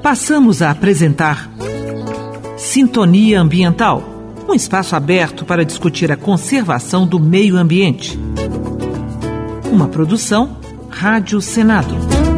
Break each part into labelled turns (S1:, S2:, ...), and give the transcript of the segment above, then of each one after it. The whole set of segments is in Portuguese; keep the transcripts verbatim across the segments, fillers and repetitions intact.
S1: Passamos a apresentar Sintonia Ambiental, um espaço aberto para discutir a conservação do meio ambiente. Uma produção Rádio Senado.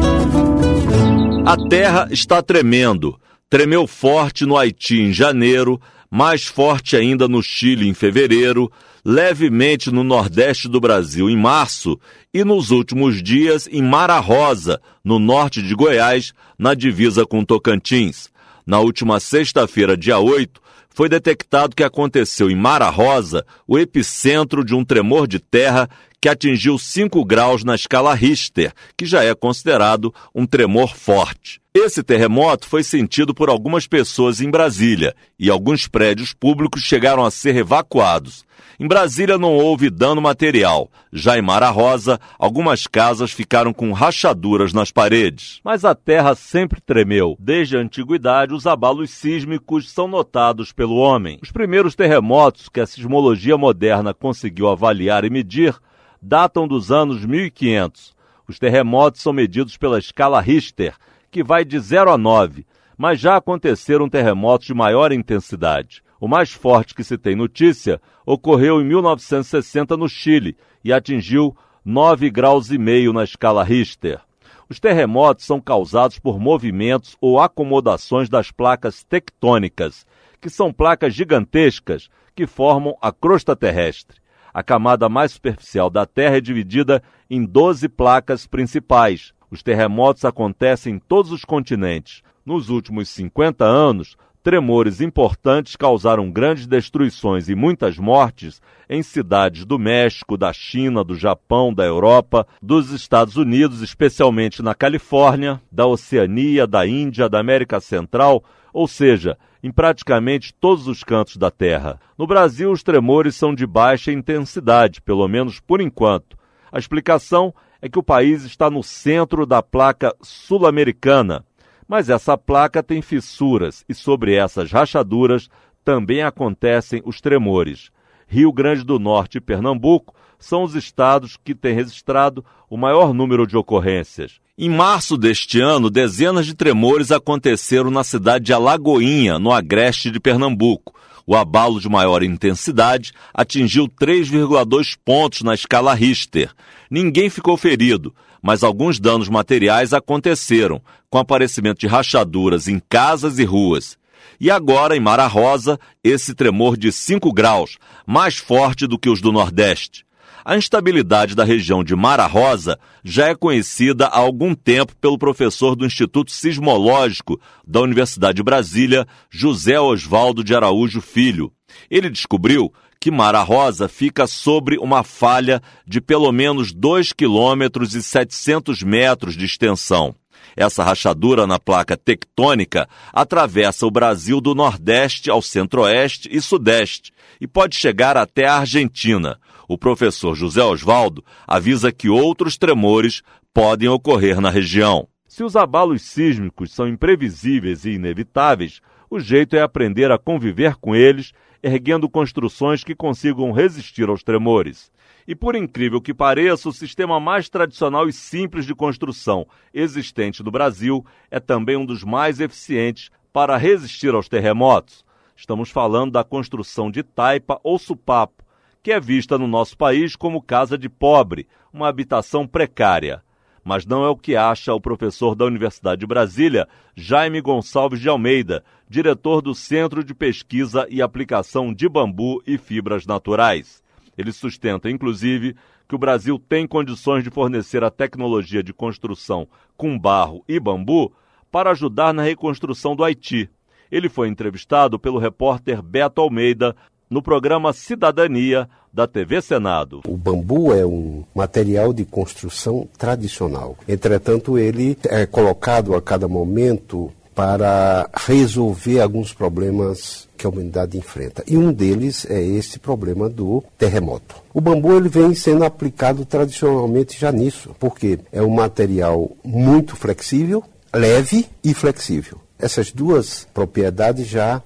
S2: A terra está tremendo. Tremeu forte no Haiti em janeiro, mais forte ainda no Chile em fevereiro, levemente no Nordeste do Brasil em março e nos últimos dias em Mara Rosa, no norte de Goiás, na divisa com Tocantins. Na última sexta-feira, dia oito, foi detectado que aconteceu em Mara Rosa o epicentro de um tremor de terra que atingiu cinco graus na escala Richter, que já é considerado um tremor forte. Esse terremoto foi sentido por algumas pessoas em Brasília e alguns prédios públicos chegaram a ser evacuados. Em Brasília não houve dano material. Já em Mara Rosa, algumas casas ficaram com rachaduras nas paredes. Mas a terra sempre tremeu. Desde a antiguidade, os abalos sísmicos são notados pelo homem. Os primeiros terremotos que a sismologia moderna conseguiu avaliar e medir datam dos anos mil e quinhentos. Os terremotos são medidos pela escala Richter, que vai de zero a nove, mas já aconteceram terremotos de maior intensidade. O mais forte que se tem notícia ocorreu em mil novecentos e sessenta no Chile e atingiu nove graus e meio na escala Richter. Os terremotos são causados por movimentos ou acomodações das placas tectônicas, que são placas gigantescas que formam a crosta terrestre. A camada mais superficial da Terra é dividida em doze placas principais. Os terremotos acontecem em todos os continentes. Nos últimos cinquenta anos, tremores importantes causaram grandes destruições e muitas mortes em cidades do México, da China, do Japão, da Europa, dos Estados Unidos, especialmente na Califórnia, da Oceania, da Índia, da América Central, ou seja, em praticamente todos os cantos da Terra. No Brasil, os tremores são de baixa intensidade, pelo menos por enquanto. A explicação é que o país está no centro da placa sul-americana, mas essa placa tem fissuras e sobre essas rachaduras também acontecem os tremores. Rio Grande do Norte e Pernambuco são os estados que têm registrado o maior número de ocorrências. Em março deste ano, dezenas de tremores aconteceram na cidade de Alagoinha, no agreste de Pernambuco. O abalo de maior intensidade atingiu três vírgula dois pontos na escala Richter. Ninguém ficou ferido, mas alguns danos materiais aconteceram, com aparecimento de rachaduras em casas e ruas. E agora, em Mara Rosa, esse tremor de cinco graus, mais forte do que os do Nordeste. A instabilidade da região de Mara Rosa já é conhecida há algum tempo pelo professor do Instituto Sismológico da Universidade de Brasília, José Osvaldo de Araújo Filho. Ele descobriu que Mara Rosa fica sobre uma falha de pelo menos dois quilômetros e setecentos metros de extensão. Essa rachadura na placa tectônica atravessa o Brasil do Nordeste ao Centro-Oeste e Sudeste e pode chegar até a Argentina. O professor José Osvaldo avisa que outros tremores podem ocorrer na região. Se os abalos sísmicos são imprevisíveis e inevitáveis, o jeito é aprender a conviver com eles, erguendo construções que consigam resistir aos tremores. E por incrível que pareça, o sistema mais tradicional e simples de construção existente no Brasil é também um dos mais eficientes para resistir aos terremotos. Estamos falando da construção de taipa ou supapo, que é vista no nosso país como casa de pobre, uma habitação precária. Mas não é o que acha o professor da Universidade de Brasília, Jaime Gonçalves de Almeida, diretor do Centro de Pesquisa e Aplicação de Bambu e Fibras Naturais. Ele sustenta, inclusive, que o Brasil tem condições de fornecer a tecnologia de construção com barro e bambu para ajudar na reconstrução do Haiti. Ele foi entrevistado pelo repórter Beto Almeida no programa Cidadania da T V Senado.
S3: O bambu é um material de construção tradicional. Entretanto, ele é colocado a cada momento para resolver alguns problemas que a humanidade enfrenta. E um deles é esse problema do terremoto. O bambu ele vem sendo aplicado tradicionalmente já nisso, porque é um material muito flexível, leve e flexível. Essas duas propriedades já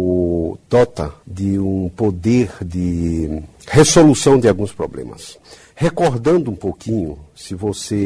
S3: o dota de um poder de resolução de alguns problemas. Recordando um pouquinho, se você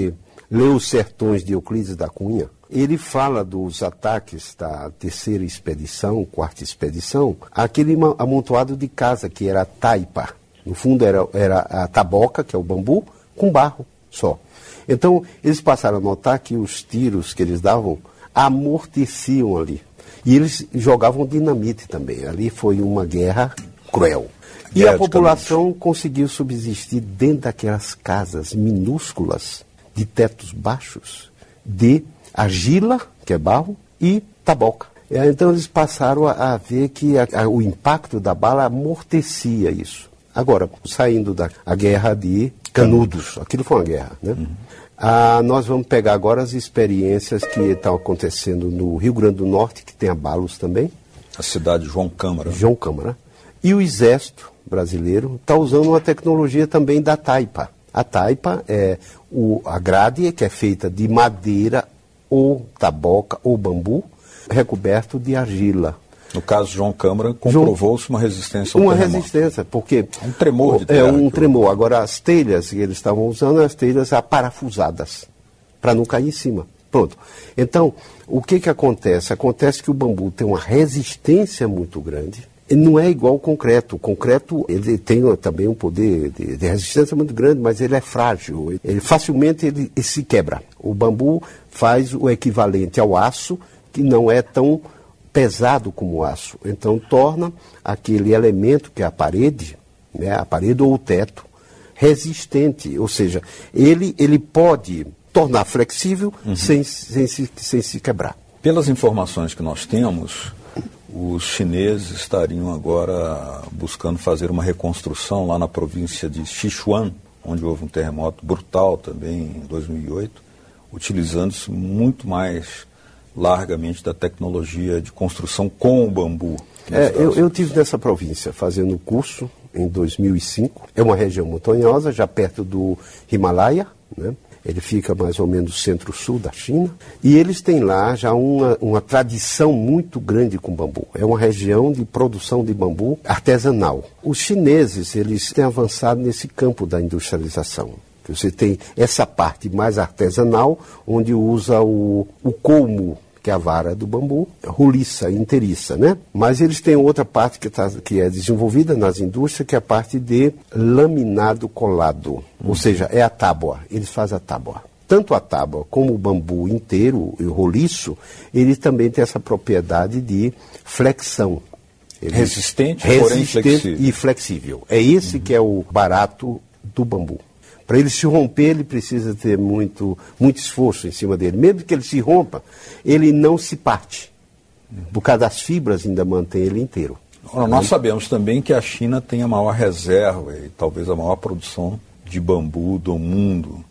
S3: lê Os Sertões de Euclides da Cunha, ele fala dos ataques da terceira expedição, quarta expedição, aquele amontoado de casa que era a taipa. No fundo era, era a taboca, que é o bambu, com barro só. Então, eles passaram a notar que os tiros que eles davam amorteciam ali. E eles jogavam dinamite também. Ali foi uma guerra cruel. E a população conseguiu subsistir dentro daquelas casas minúsculas, de tetos baixos, de argila, que é barro, e taboca. Então eles passaram a, a ver que a, a, o impacto da bala amortecia isso. Agora, saindo da a guerra de Canudos, aquilo foi uma guerra, né? Uhum. Ah, nós vamos pegar agora as experiências que estão acontecendo no Rio Grande do Norte, que tem abalos também.
S4: A cidade de João Câmara.
S3: João Câmara. E o Exército brasileiro está usando uma tecnologia também da taipa. A taipa é o, a grade, que é feita de madeira ou taboca ou bambu, recoberto de argila.
S4: No caso de João Câmara, comprovou-se uma resistência ao
S3: Uma
S4: terremoto. resistência,
S3: porque...
S4: Um tremor de terra.
S3: É um tremor. Agora, as telhas que eles estavam usando, as telhas aparafusadas, para não cair em cima. Pronto. Então, o que que acontece? Acontece que o bambu tem uma resistência muito grande. Não é igual ao concreto. O concreto, ele tem também um poder de, de resistência muito grande, mas ele é frágil. Ele, facilmente ele, ele se quebra. O bambu faz o equivalente ao aço, que não é tão pesado como o aço. Então, torna aquele elemento que é a parede, né, a parede ou o teto, resistente. Ou seja, ele, ele pode tornar flexível uhum. sem, sem, se, sem se quebrar.
S4: Pelas informações que nós temos, os chineses estariam agora buscando fazer uma reconstrução lá na província de Sichuan, onde houve um terremoto brutal também em dois mil e oito, utilizando-se muito mais largamente da tecnologia de construção com o bambu.
S3: É, eu, eu tive nessa província fazendo curso em dois mil e cinco. É uma região montanhosa, já perto do Himalaia, né? Ele fica mais ou menos centro-sul da China. E eles têm lá já uma, uma tradição muito grande com bambu. É uma região de produção de bambu artesanal. Os chineses, eles têm avançado nesse campo da industrialização. Você tem essa parte mais artesanal, onde usa o, o colmo, que é a vara do bambu, roliça, inteiriça, né? Mas eles têm outra parte que, tá, que é desenvolvida nas indústrias, que é a parte de laminado colado. Uhum. Ou seja, é a tábua. Eles fazem a tábua. Tanto a tábua como o bambu inteiro e o roliço, ele também tem essa propriedade de flexão.
S4: Ele resistente,
S3: resistente
S4: porém flexível.
S3: E flexível. É esse uhum. que é o barato do bambu. Para ele se romper, ele precisa ter muito, muito esforço em cima dele. Mesmo que ele se rompa, ele não se parte. Por causa das fibras, ainda mantém ele inteiro.
S4: Ora, nós sabemos também que a China tem a maior reserva e talvez a maior produção de bambu do mundo.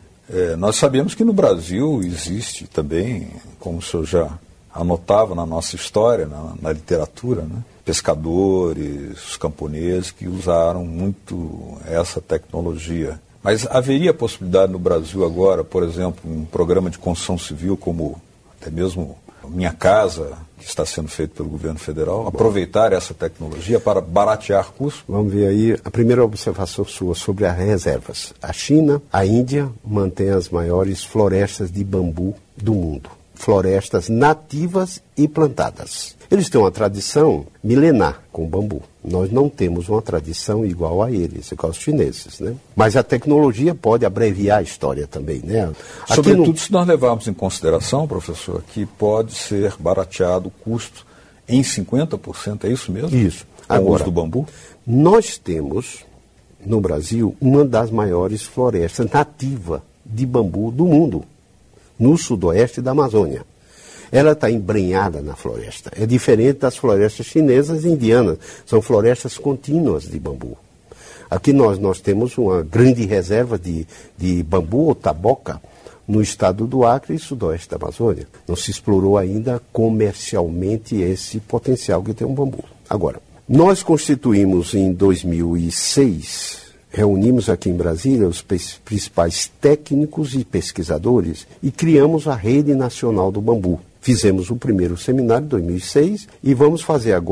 S4: É, nós sabemos que no Brasil existe também, como o senhor já anotava na nossa história, na, na literatura, né? Pescadores, os camponeses que usaram muito essa tecnologia. Mas haveria possibilidade no Brasil agora, por exemplo, um programa de construção civil como até mesmo Minha Casa, que está sendo feito pelo governo federal, aproveitar essa tecnologia para baratear custos?
S3: Vamos ver aí a primeira observação sua sobre as reservas. A China, a Índia mantém as maiores florestas de bambu do mundo. Florestas nativas e plantadas. Eles têm uma tradição milenar com bambu. Nós não temos uma tradição igual a eles, igual aos chineses, né? Mas a tecnologia pode abreviar a história também, né? Aqui
S4: Sobretudo
S3: no...
S4: se nós levarmos em consideração, professor, que pode ser barateado o custo em cinquenta por cento, é isso mesmo?
S3: Isso.
S4: Com
S3: Agora,
S4: o uso do bambu?
S3: Nós temos, no Brasil, uma das maiores florestas nativas de bambu do mundo, no sudoeste da Amazônia. Ela está embrenhada na floresta. É diferente das florestas chinesas e indianas. São florestas contínuas de bambu. Aqui nós, nós temos uma grande reserva de, de bambu ou taboca no estado do Acre e sudoeste da Amazônia. Não se explorou ainda comercialmente esse potencial que tem um bambu. Agora, nós constituímos em dois mil e seis... reunimos aqui em Brasília os principais técnicos e pesquisadores e criamos a Rede Nacional do Bambu. Fizemos o primeiro seminário em dois mil e seis e vamos fazer agora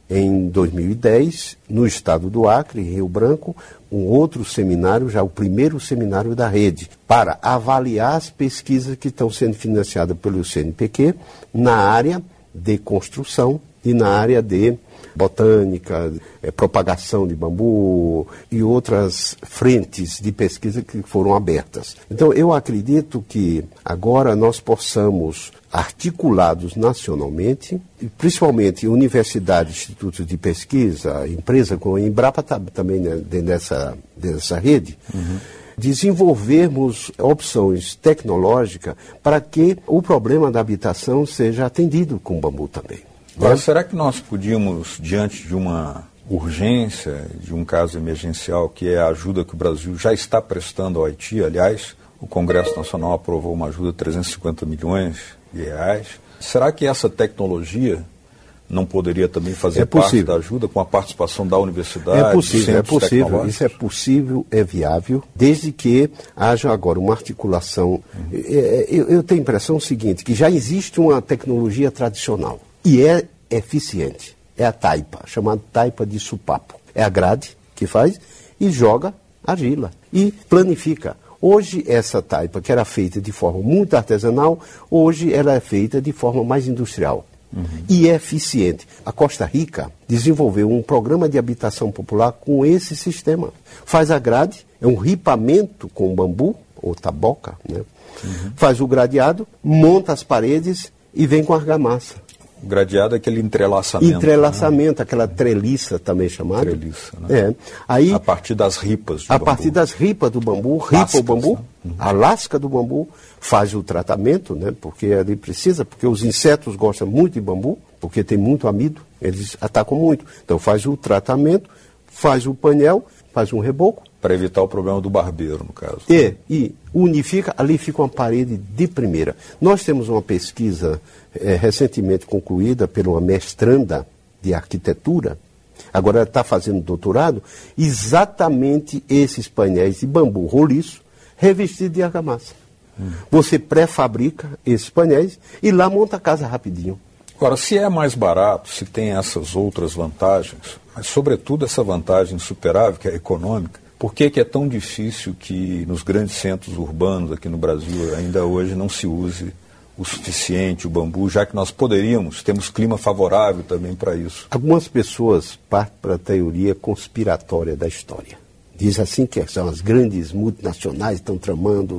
S3: em dois mil e dez, no estado do Acre, em Rio Branco, um outro seminário, já o primeiro seminário da rede, para avaliar as pesquisas que estão sendo financiadas pelo C N P Q na área de construção e na área de botânica, é, propagação de bambu e outras frentes de pesquisa que foram abertas. Então, eu acredito que agora nós possamos, articulados nacionalmente, e principalmente universidades, institutos de pesquisa, empresa como a Embrapa tá, também né, dentro dessa, dessa rede, uhum. desenvolvermos opções tecnológicas para que o problema da habitação seja atendido com bambu também.
S4: Agora, será que nós podíamos, diante de uma urgência, de um caso emergencial, que é a ajuda que o Brasil já está prestando ao Haiti, aliás, o Congresso Nacional aprovou uma ajuda de trezentos e cinquenta milhões de reais, será que essa tecnologia não poderia também fazer
S3: é
S4: parte da ajuda com a participação da universidade?
S3: É possível, é possível, isso é possível, é viável, desde que haja agora uma articulação. Uhum. Eu, eu tenho a impressão seguinte, que já existe uma tecnologia tradicional. E é eficiente. É a taipa, chamada taipa de supapo. É a grade que faz e joga argila. E planifica. Hoje, essa taipa, que era feita de forma muito artesanal, hoje ela é feita de forma mais industrial. Uhum. E é eficiente. A Costa Rica desenvolveu um programa de habitação popular com esse sistema. Faz a grade, é um ripamento com bambu, ou taboca, né? Uhum. Faz o gradeado, monta as paredes e vem com argamassa.
S4: O gradeado é aquele entrelaçamento.
S3: Entrelaçamento, né? Aquela treliça também chamada.
S4: Treliça, né?
S3: É. Aí,
S4: a partir das ripas do
S3: A
S4: bambu.
S3: partir das ripas do bambu, ripa
S4: Lascas,
S3: o bambu,
S4: né? Uhum.
S3: a lasca do bambu, faz o tratamento, né? Porque ali precisa, porque os insetos gostam muito de bambu, porque tem muito amido, eles atacam muito. Então faz o tratamento, faz o painel, faz um reboco.
S4: Para evitar o problema do barbeiro, no caso.
S3: E, e unifica, ali fica uma parede de primeira. Nós temos uma pesquisa é, recentemente concluída por uma mestranda de arquitetura, agora ela está fazendo doutorado, exatamente esses painéis de bambu roliço revestidos de argamassa. Hum. Você pré-fabrica esses painéis e lá monta a casa rapidinho.
S4: Agora, se é mais barato, se tem essas outras vantagens, mas sobretudo essa vantagem insuperável, que é econômica, por que, que é tão difícil que nos grandes centros urbanos aqui no Brasil ainda hoje não se use o suficiente o bambu, já que nós poderíamos, temos clima favorável também para isso?
S3: Algumas pessoas partem para a teoria conspiratória da história. Diz assim que são as grandes multinacionais que estão tramando.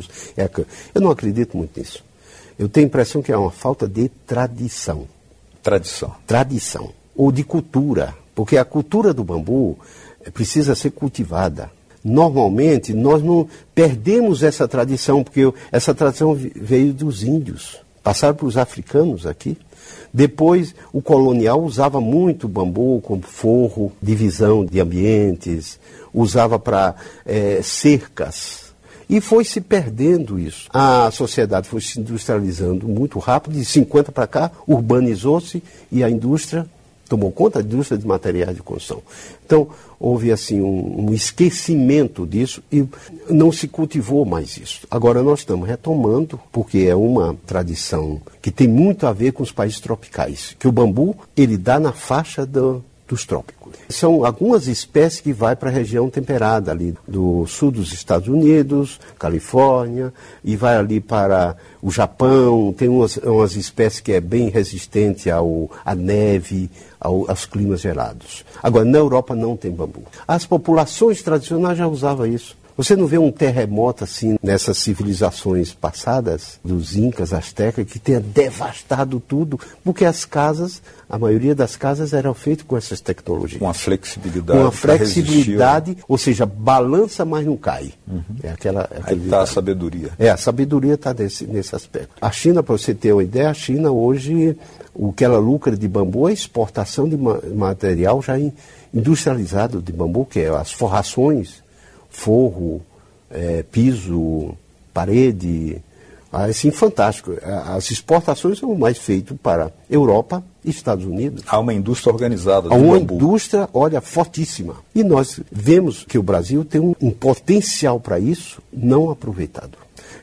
S3: Eu não acredito muito nisso. Eu tenho a impressão que é uma falta de tradição.
S4: Tradição.
S3: Tradição. Ou de cultura. Porque a cultura do bambu precisa ser cultivada. Normalmente, nós não perdemos essa tradição, porque essa tradição veio dos índios, passaram para os africanos aqui. Depois, o colonial usava muito o bambu como forro, divisão de ambientes, usava para é, cercas. E foi se perdendo isso. A sociedade foi se industrializando muito rápido, de cinquenta para cá, urbanizou-se e a indústria tomou conta da indústria de materiais de construção. Então, houve assim um, um esquecimento disso e não se cultivou mais isso. Agora nós estamos retomando, porque é uma tradição que tem muito a ver com os países tropicais, que o bambu, ele dá na faixa do, dos trópicos. São algumas espécies que vai para a região temperada, ali do sul dos Estados Unidos, Califórnia, e vai ali para o Japão. Tem umas, umas espécies que é bem resistente ao, à neve, ao, aos climas gelados. Agora, na Europa não tem bambu. As populações tradicionais já usavam isso. Você não vê um terremoto assim nessas civilizações passadas, dos incas, astecas, que tenha devastado tudo, porque as casas, a maioria das casas eram feitas com essas tecnologias.
S4: Com a flexibilidade.
S3: Com a flexibilidade, ou seja, balança, mas não cai. Uhum. É aquela, é
S4: Aí está a sabedoria.
S3: É, a sabedoria está nesse, nesse aspecto. A China, para você ter uma ideia, a China hoje, o que ela lucra de bambu é exportação de ma- material já industrializado de bambu, que é as forrações, forro, é, piso, parede, assim, fantástico. As exportações são mais feitas para Europa e Estados Unidos.
S4: Há uma indústria organizada do
S3: Há uma
S4: bambu.
S3: indústria, olha, fortíssima. E nós vemos que o Brasil tem um, um potencial para isso não aproveitado.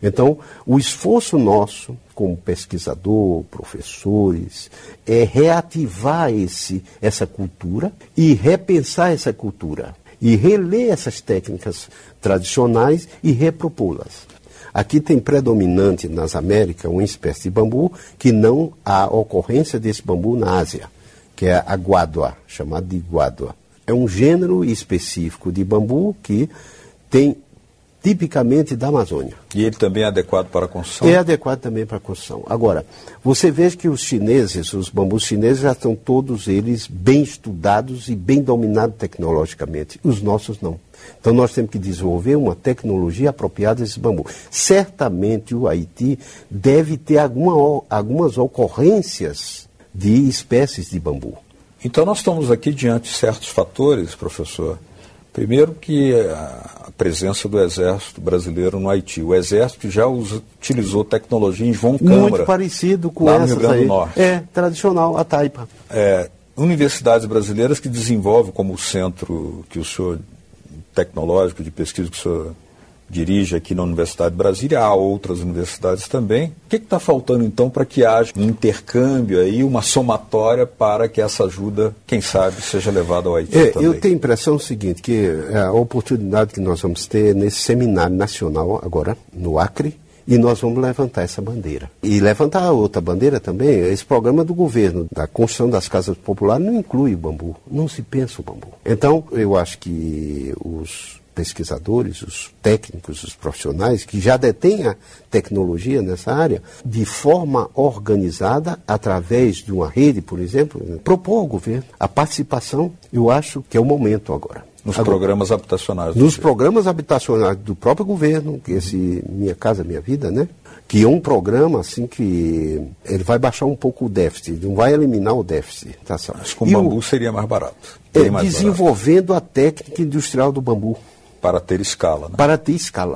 S3: Então, o esforço nosso, como pesquisador, professores, é reativar esse, essa cultura e repensar essa cultura. E reler essas técnicas tradicionais e repropô-las. Aqui tem predominante nas Américas uma espécie de bambu que não há ocorrência desse bambu na Ásia, que é a guadua, chamado de guadua. É um gênero específico de bambu que tem tipicamente da Amazônia.
S4: E ele também é adequado para a construção?
S3: É adequado também para a construção. Agora, você veja que os chineses, os bambus chineses já estão todos eles bem estudados e bem dominados tecnologicamente. Os nossos não. Então nós temos que desenvolver uma tecnologia apropriada desse bambu. Certamente o Haiti deve ter alguma, algumas ocorrências de espécies de bambu.
S4: Então nós estamos aqui diante de certos fatores, professor. Primeiro que a presença do Exército Brasileiro no Haiti. O Exército já utilizou tecnologia em João Câmara.
S3: Muito parecido com
S4: lá no
S3: essas
S4: Rio Grande
S3: aí.
S4: do Norte.
S3: É, tradicional, a taipa.
S4: É, universidades brasileiras que desenvolvem, como o centro que o senhor, tecnológico de pesquisa que o senhor dirige aqui na Universidade de Brasília, há outras universidades também. O que está faltando, então, para que haja um intercâmbio aí, uma somatória para que essa ajuda, quem sabe, seja levada ao Haiti
S3: é,
S4: também? Eu
S3: tenho a impressão seguinte, que a oportunidade que nós vamos ter nesse seminário nacional agora, no Acre, e nós vamos levantar essa bandeira. E levantar outra bandeira também, esse programa do governo, da construção das casas populares, não inclui o bambu, não se pensa o bambu. Então, eu acho que os pesquisadores, os técnicos, os profissionais que já detêm a tecnologia nessa área, de forma organizada, através de uma rede, por exemplo, propor ao governo a participação, eu acho que é o momento agora.
S4: Nos
S3: agora,
S4: programas habitacionais.
S3: Nos programas habitacionais do próprio governo, que esse Minha Casa Minha Vida, né? Que é um programa assim que ele vai baixar um pouco o déficit, não vai eliminar o déficit. Tá certo?
S4: Mas com
S3: e
S4: bambu
S3: o,
S4: seria mais barato.
S3: É,
S4: mais
S3: desenvolvendo
S4: barato.
S3: a técnica industrial do bambu.
S4: Para ter escala, né?
S3: Para ter escala.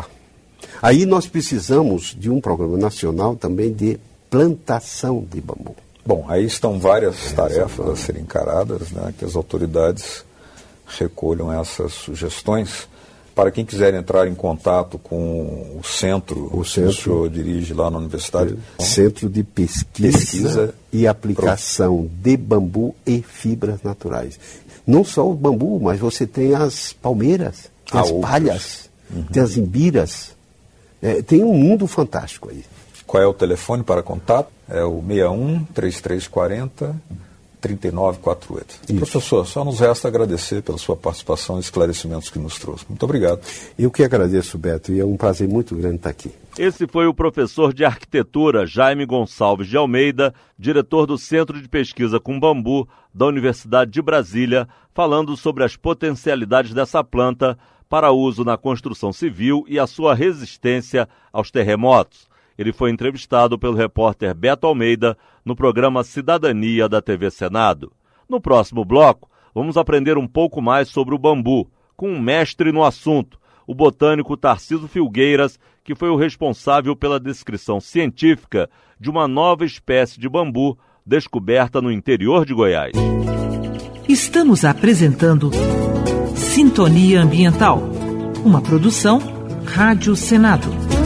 S3: Aí nós precisamos de um programa nacional também de plantação de bambu.
S4: Bom, aí estão várias
S3: é,
S4: tarefas
S3: exatamente.
S4: a serem encaradas, né? Que as autoridades recolham essas sugestões. Para quem quiser entrar em contato com o centro,
S3: o centro
S4: que o senhor dirige lá na universidade.
S3: É, Centro de Pesquisa, Pesquisa e Aplicação pro... de Bambu e Fibras Naturais. Não só o bambu, mas você tem as palmeiras, tem as outros. palhas, uhum. tem as imbiras. É, tem um mundo fantástico aí.
S4: Qual é o telefone para contato? É o seis um, três três quatro zero, três nove quatro oito. Isso. Professor, só nos resta agradecer pela sua participação e esclarecimentos que nos trouxe. Muito obrigado.
S3: Eu que agradeço, Beto, e é um prazer muito grande estar aqui.
S2: Esse foi o professor de arquitetura Jaime Gonçalves de Almeida, diretor do Centro de Pesquisa com Bambu da Universidade de Brasília, falando sobre as potencialidades dessa planta para uso na construção civil e a sua resistência aos terremotos. Ele foi entrevistado pelo repórter Beto Almeida no programa Cidadania da T V Senado. No próximo bloco, vamos aprender um pouco mais sobre o bambu, com um mestre no assunto, o botânico Tarciso Filgueiras, que foi o responsável pela descrição científica de uma nova espécie de bambu descoberta no interior de Goiás.
S1: Estamos apresentando Sintonia Ambiental, uma produção Rádio Senado.